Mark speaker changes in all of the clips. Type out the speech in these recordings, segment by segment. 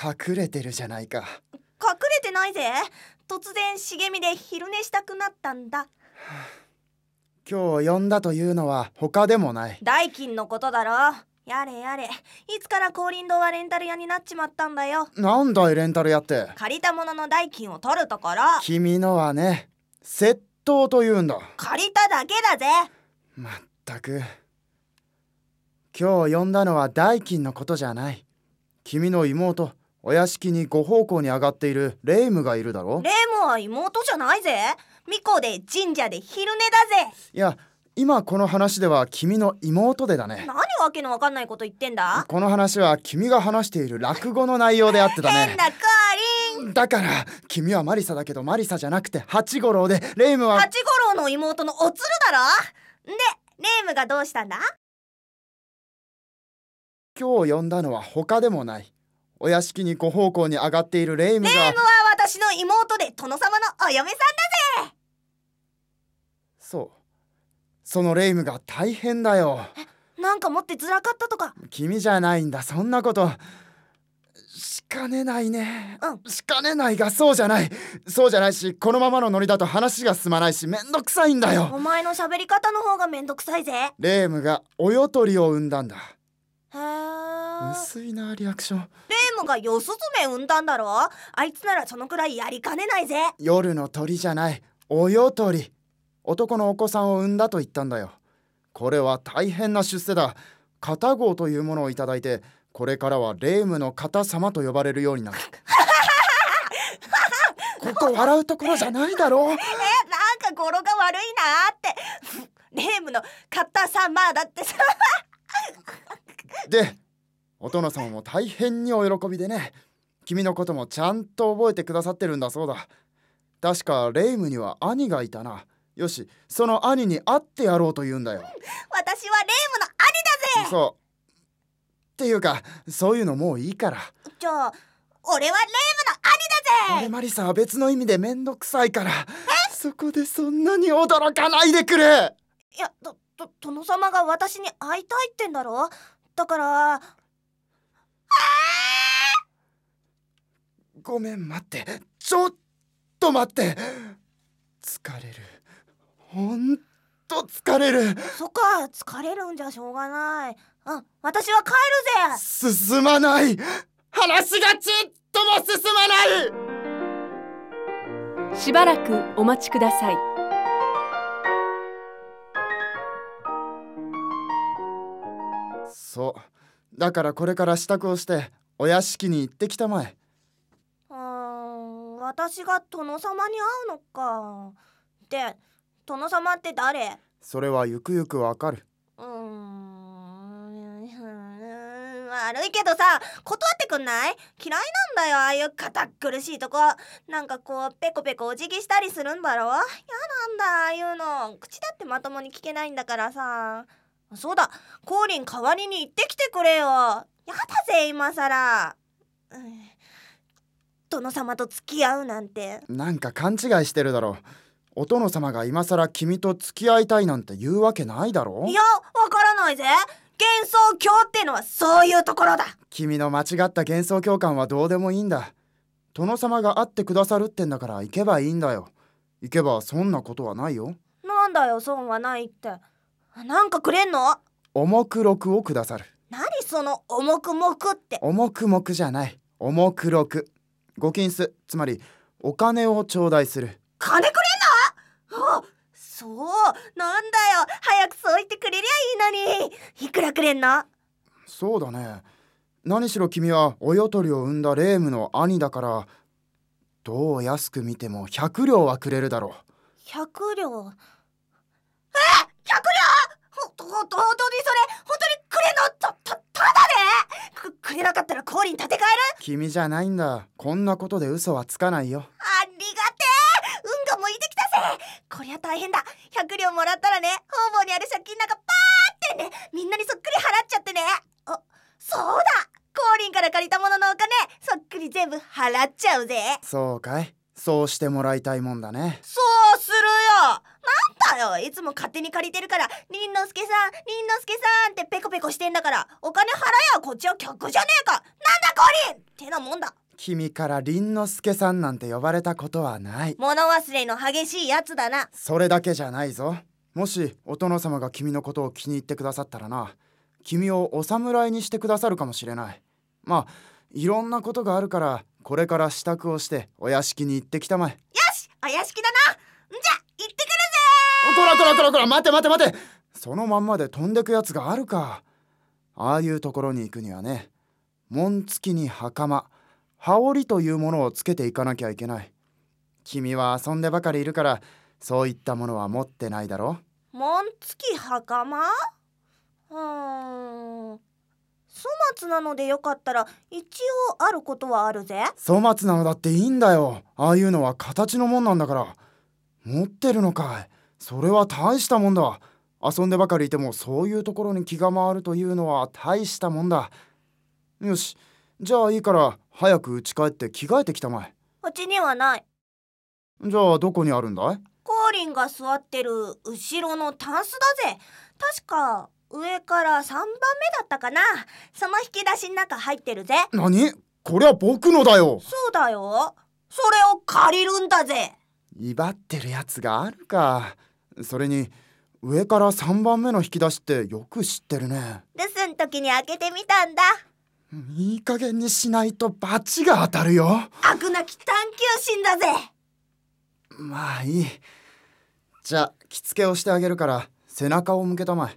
Speaker 1: 隠れてるじゃないか。
Speaker 2: 隠れてないぜ。突然茂みで昼寝したくなったんだ。
Speaker 1: 今日呼んだというのは他でもない。
Speaker 2: 代金のことだろ。やれやれ、いつから光林堂はレンタル屋になっちまったんだよ。
Speaker 1: なんだいレンタル屋って。
Speaker 2: 借りたものの代金を取るところ。
Speaker 1: 君のはね、窃盗というんだ。
Speaker 2: 借りただけだぜ。
Speaker 1: まったく。今日呼んだのは代金のことじゃない。君の妹、お屋敷にご奉公に上がっているレイムがいるだろ。
Speaker 2: レイムは妹じゃないぜ。巫女で神社で昼寝だぜ。
Speaker 1: いや、今この話では君の妹でだね。
Speaker 2: 何わけのわかんないこと言ってんだ。
Speaker 1: この話は君が話している落語の内容であってだね。
Speaker 2: 変な降臨。
Speaker 1: だから君はマリサだけどマリサじゃなくて八五郎で、レイムは
Speaker 2: 八五郎の妹のおつるだろ。で、レイムがどうしたんだ。
Speaker 1: 今日呼んだのは他でもない。お屋敷にご奉公に上がっているレイムが。
Speaker 2: レイムは私の妹で殿様のお嫁さんだぜ。
Speaker 1: そう、そのレイムが大変だよ。
Speaker 2: なんか持ってずらかったとか。
Speaker 1: 君じゃないんだ、そんなこと。しかねないね。しかねないがそうじゃない。そうじゃないし、このままのノリだと話が進まないし、めんどくさいんだよ。
Speaker 2: お前の喋り方の方がめんどくさいぜ。
Speaker 1: レイムがおよとりを産んだんだ。
Speaker 2: へー。
Speaker 1: 薄いなリアクション。
Speaker 2: レイムがヨスズメ産んだんだろ。あいつならそのくらいやりかねないぜ。
Speaker 1: 夜の鳥じゃない、およとり。男のお子さんを産んだと言ったんだよ。これは大変な出世だ。片号というものをいただいて、これからはレイムの片様と呼ばれるようになる。ここ笑うところじゃないだろう。
Speaker 2: なんか語呂が悪いなって。レイムの片様だってさ。
Speaker 1: で、お殿様も大変にお喜びでね。君のこともちゃんと覚えてくださってるんだそうだ。確かレイムには兄がいたな。よし、その兄に会ってやろうと言うんだよ。
Speaker 2: 私はレイムの兄だぜ。
Speaker 1: そうっていうか、そういうのもういいから。
Speaker 2: じゃあ俺はレイムの兄だぜ。
Speaker 1: 俺マリサは別の意味でめんどくさいから。そこでそんなに驚かないでくれ。
Speaker 2: いや、殿様が私に会いたいってんだろ。だから
Speaker 1: ごめん、待って、ちょっと待って。疲れる、ほんと疲れる。
Speaker 2: そっか、疲れるんじゃしょうがない。私は帰るぜ。
Speaker 1: 進まない。話がちっとも進まない。
Speaker 3: しばらくお待ちください。
Speaker 1: そうだからこれから支度をしてお屋敷に行ってきたまえ。
Speaker 2: 私が殿様に会うのか。で、殿様って誰？
Speaker 1: それはゆくゆくわかる。
Speaker 2: 悪いけどさ、断ってくんない？嫌いなんだよ、ああいう堅苦しいとこ。なんかこうペコペコお辞儀したりするんだろ。やなんだ、ああいうの。口だってまともに聞けないんだからさ。そうだ、コーリン代わりに行ってきてくれよ。やだぜ今さら。殿様と付き合うなんて。
Speaker 1: なんか勘違いしてるだろう。お殿様が今さら君と付き合いたいなんて言うわけないだろう。
Speaker 2: いや、わからないぜ。幻想郷ってのはそういうところだ。
Speaker 1: 君の間違った幻想郷感はどうでもいいんだ。殿様が会ってくださるってんだから行けばいいんだよ。行けばそんなことはないよ。
Speaker 2: なんだよ、損はないって。なんかくれんの？
Speaker 1: 重く禄をくださる。
Speaker 2: 何その重くもくって。
Speaker 1: 重くもくじゃない、重く禄。ご金子、つまりお金を頂戴する。
Speaker 2: 金くれんの？そう、なんだよ、早くそう言ってくれりゃいいのに。いくらくれんの？
Speaker 1: そうだね。何しろ君はおよとりを産んだレームの兄だから、どう安く見ても100両はくれるだろう。
Speaker 2: 100両？100両？本当にそれ、本当にくれんの？ただで？くれなかったら降臨立て替える？
Speaker 1: 君じゃないんだ。こんなことで嘘はつかないよ。
Speaker 2: ありがてえ、運が向いてきたぜ。こりゃ大変だ。100両もらったらね、方々にある借金なんかパーってね、みんなにそっくり払っちゃってね。そうだ、降臨から借りたもののお金そっくり全部払っちゃうぜ。
Speaker 1: そうかい、そうしてもらいたいもんだね。
Speaker 2: そうするよ。なんだよ、いつも勝手に借りてるから、りんのすけさんりんのすけさんってペコペコしてんだから、お金払えよ、こっちは客じゃねえか。なんだコリンってなもんだ。
Speaker 1: 君から凛之介さんなんて呼ばれたことはない。
Speaker 2: 物忘れの激しいやつだな。
Speaker 1: それだけじゃないぞ。もしお殿様が君のことを気に入ってくださったらな、君をお侍にしてくださるかもしれない。まあいろんなことがあるから、これから支度をしてお屋敷に行ってきたまえ。
Speaker 2: よし、お屋敷だな。じゃ行ってくるぜ。
Speaker 1: こら待て。そのまんまで飛んでくやつがあるか。ああいうところに行くにはね、紋付きに袴、羽織というものをつけていかなきゃいけない。君は遊んでばかりいるから、そういったものは持ってないだろ。
Speaker 2: 紋付き袴？粗末なのでよかったら一応あることはあるぜ。
Speaker 1: 粗末なのだっていいんだよ。ああいうのは形のもんなんだから。持ってるのかい。それは大したもんだ。遊んでばかりいてもそういうところに気が回るというのは大したもんだ。よし、じゃあいいから早く家帰って着替えてきたまえ。
Speaker 2: うちにはない。
Speaker 1: じゃあどこにあるんだい？
Speaker 2: コーリンが座ってる後ろのタンスだぜ。確か上から3番目だったかな。その引き出しの中入ってるぜ。
Speaker 1: 何？これは僕のだよ。
Speaker 2: そうだよ。それを借りるんだぜ。
Speaker 1: 威張ってるやつがあるか。それに上から3番目の引き出しってよく知ってるね。
Speaker 2: 留守ん時に開けてみたんだ。
Speaker 1: いい加減にしないと罰が当たるよ。
Speaker 2: 飽くなき探求心だぜ。
Speaker 1: まあいい。じゃあ着付けをしてあげるから背中を向けたまえ。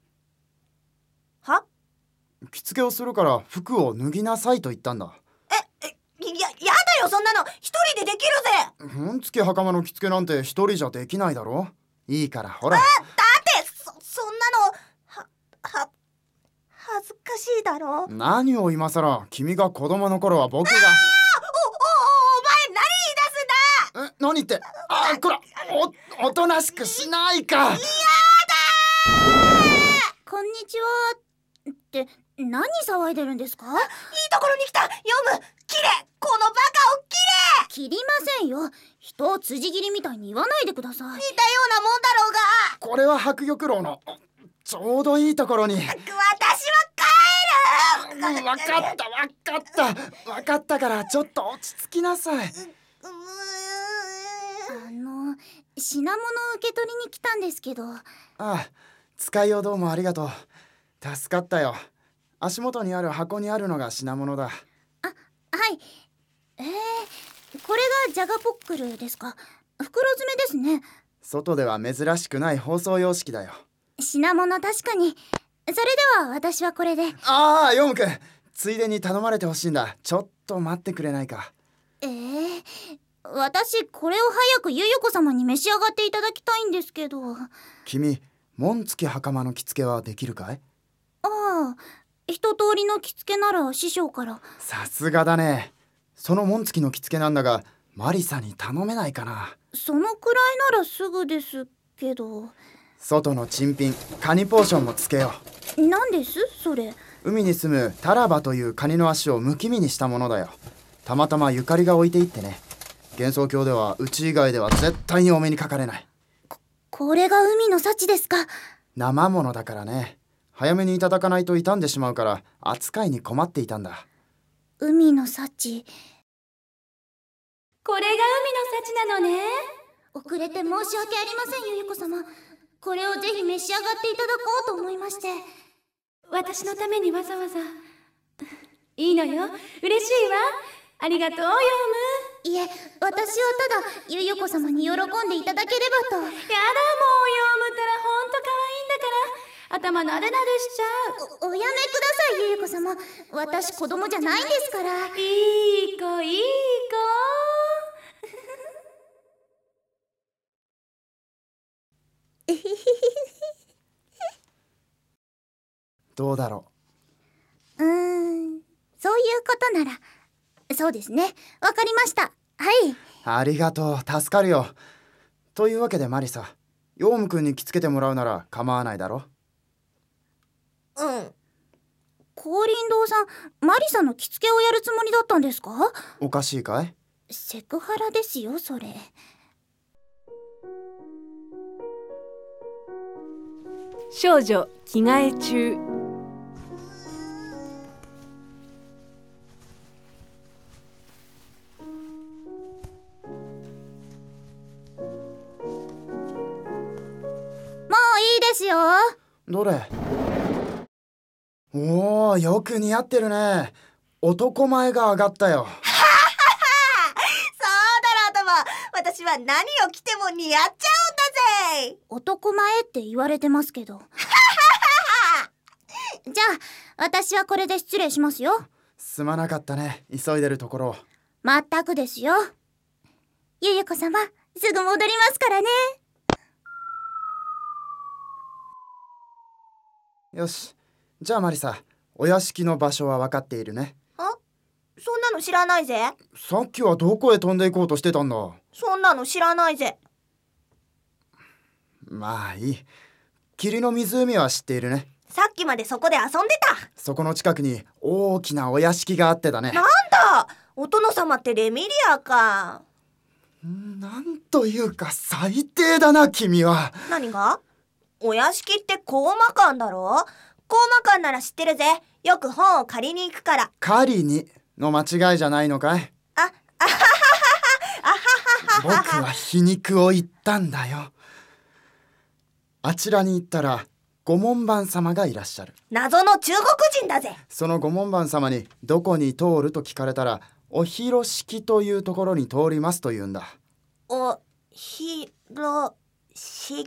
Speaker 2: は？
Speaker 1: 着付けをするから服を脱ぎなさいと言ったんだ。
Speaker 2: やだよ、そんなの一人でできるぜ。
Speaker 1: 紋付き袴の着付けなんて一人じゃできないだろ。いいからほら。
Speaker 2: だってそんなの恥ずかしいだろ。
Speaker 1: 何を今さら。君が子供の頃は僕が。
Speaker 2: お前何言い出すんだ。
Speaker 1: 何って。こら、おとなしくしないか。
Speaker 2: やだ
Speaker 4: こんにちはって何騒いでるんですか？
Speaker 2: いいところに来た。読む。切れ、このバカを切れ。
Speaker 4: 切りませんよ。人を辻切りみたいに言わないでください。
Speaker 2: 似たようなもんだろうが。
Speaker 1: これは白玉楼のちょうどいいところに。
Speaker 2: 私は帰る。
Speaker 1: 分かったからちょっと落ち着きなさい。
Speaker 4: 品物を受け取りに来たんですけど。
Speaker 1: ああ、使いをどうもありがとう。助かったよ。足元にある箱にあるのが品物だ。
Speaker 4: はい。これがジャガポックルですか？袋詰めですね。
Speaker 1: 外では珍しくない包装様式だよ。
Speaker 4: 品物確かに。それでは私はこれで。
Speaker 1: ヨムくん、ついでに頼まれてほしいんだ。ちょっと待ってくれないか。
Speaker 4: 私これを早くゆゆこ様に召し上がっていただきたいんですけど。
Speaker 1: 君、紋付き袴の着付けはできるかい？
Speaker 4: 一通りの着付けなら師匠から。
Speaker 1: さすがだね。その紋付きの着付けなんだが、マリサに頼めないかな。
Speaker 4: そのくらいならすぐですけど。
Speaker 1: 外の珍品カニポーションもつけよ
Speaker 4: う。何ですそれ？
Speaker 1: 海に住むタラバというカニの足をむき身にしたものだよ。たまたまゆかりが置いていってね。幻想郷ではうち以外では絶対にお目にかかれない。
Speaker 4: これが海の幸ですか？
Speaker 1: 生ものだからね。早めにいただかないと傷んでしまうから扱いに困っていたんだ。
Speaker 4: 海の幸。
Speaker 3: これが海の幸なのね。
Speaker 4: 遅れて申し訳ありませんゆゆこ様。これをぜひ召し上がっていただこうと思いまして。
Speaker 3: 私のためにわざわざ。いいのよ、嬉しいわ。ありがとうヨウム。
Speaker 4: いえ、私はただゆゆこ様に喜んでいただければと。
Speaker 3: やだ、もうヨウムったらほんと可愛いんだから、頭なでなでしちゃう。
Speaker 4: おやめくださいゆゆこ様。私子供じゃないですから。
Speaker 3: いい子いい子。
Speaker 1: どうだろ
Speaker 4: う。そういうことなら。そうですね、わかりました。はい。
Speaker 1: ありがとう、助かるよ。というわけでマリサ、ヨウムくんに着付けてもらうなら構わないだろ。
Speaker 2: うん。
Speaker 4: 光琳堂さん、マリサの着付けをやるつもりだったんですか？
Speaker 1: おかしいかい？
Speaker 4: セクハラですよそれ。
Speaker 5: 少女着替え中。
Speaker 4: もういいですよ。
Speaker 1: どれ？おお、よく似合ってるね。男前が上がったよ。
Speaker 2: そうだろうとも、私は何を着ても似合っちゃうんだぜ。
Speaker 4: 男前って言われてますけど。じゃあ私はこれで失礼しますよ。
Speaker 1: すまなかったね、急いでるところ。
Speaker 4: まったくですよ。ゆゆこ様、すぐ戻りますからね。
Speaker 1: よし、じゃあマリサ、お屋敷の場所は分かっているね。
Speaker 2: そんなの知らないぜ。
Speaker 1: さっきはどこへ飛んでいこうとしてたんだ。
Speaker 2: そんなの知らないぜ。
Speaker 1: まあいい。霧の湖は知っているね。
Speaker 2: さっきまでそこで遊んでた。
Speaker 1: そこの近くに大きなお屋敷があってだね。
Speaker 2: なんだ、お殿様ってレミリアか。
Speaker 1: なんというか最低だな君は。
Speaker 2: 何が？お屋敷ってコーマ館だろ。コーマ館なら知ってるぜ。よく本を借りに行くから。
Speaker 1: 狩りにの間違いじゃないのかい？僕は皮肉を言ったんだよ。あちらに行ったらご門番様がいらっしゃる。
Speaker 2: 謎の中国人だぜ。
Speaker 1: そのご門番様にどこに通ると聞かれたら、お広敷というところに通りますと言うんだ。
Speaker 2: お広敷？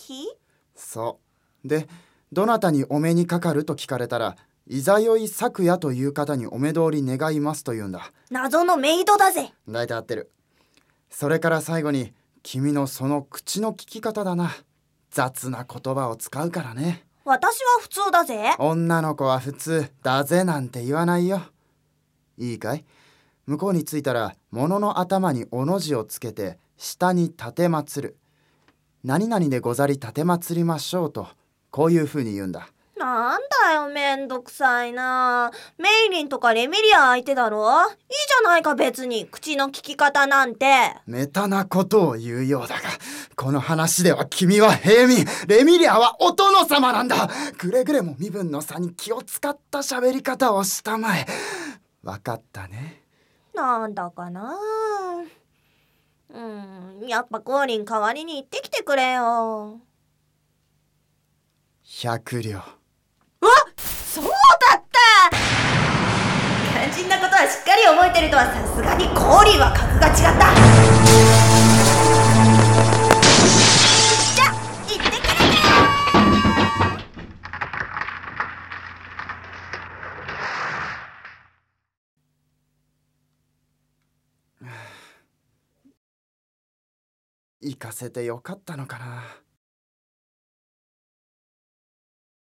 Speaker 1: そうで、どなたにお目にかかると聞かれたら、いざよい昨夜という方にお目通り願いますと言うんだ。
Speaker 2: 謎のメイドだぜ。
Speaker 1: 大体合ってる。それから最後に、君のその口の利き方だな。雑な言葉を使うからね。
Speaker 2: 私は普通だぜ。
Speaker 1: 女の子は普通だぜなんて言わないよ。いいかい？向こうに着いたら、物の頭におの字をつけて下に立てまつる。何々でござり立てまつりましょうと、こういうふうに言うんだ。
Speaker 2: なんだよ、めんどくさいな。メイリンとかレミリア相手だろ。いいじゃないか別に、口の利き方なんて。
Speaker 1: めたなことを言うようだが、この話では君は平民、レミリアはお殿様なんだ。くれぐれも身分の差に気を使った喋り方をしたまえ。わかったね。
Speaker 2: なんだかな。やっぱコーリン代わりに行ってきてくれよ。
Speaker 1: 100両。
Speaker 2: そうだった。肝心なことはしっかり覚えてるとは、さすがにコーリンは格が違った。じゃ、行ってくれ
Speaker 1: 行かせてよかったのかな。